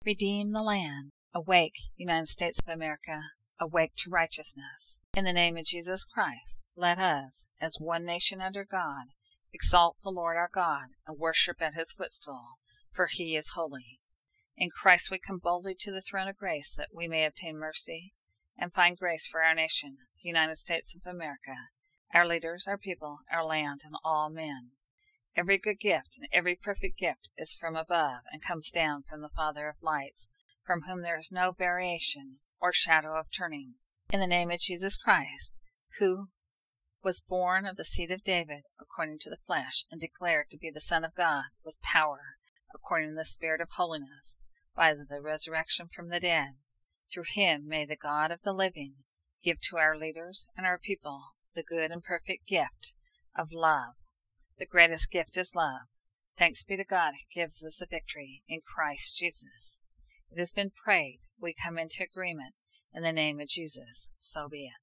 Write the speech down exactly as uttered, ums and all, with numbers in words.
Redeem the land. Awake, United States of America, awake to righteousness. In the name of Jesus Christ, let us, as one nation under God, exalt the Lord our God and worship at his footstool, for he is holy. In Christ we come boldly to the throne of grace that we may obtain mercy and find grace for our nation, the United States of America, our leaders, our people, our land, and all men. Every good gift and every perfect gift is from above and comes down from the Father of lights, from whom there is no variation or shadow of turning. In the name of Jesus Christ, who was born of the seed of David according to the flesh, and declared to be the Son of God with power, according to the Spirit of holiness, by the resurrection from the dead. Through him may the God of the living give to our leaders and our people the good and perfect gift of love. The greatest gift is love. Thanks be to God who gives us the victory in Christ Jesus. It has been prayed. We come into agreement. In the name of Jesus, so be it.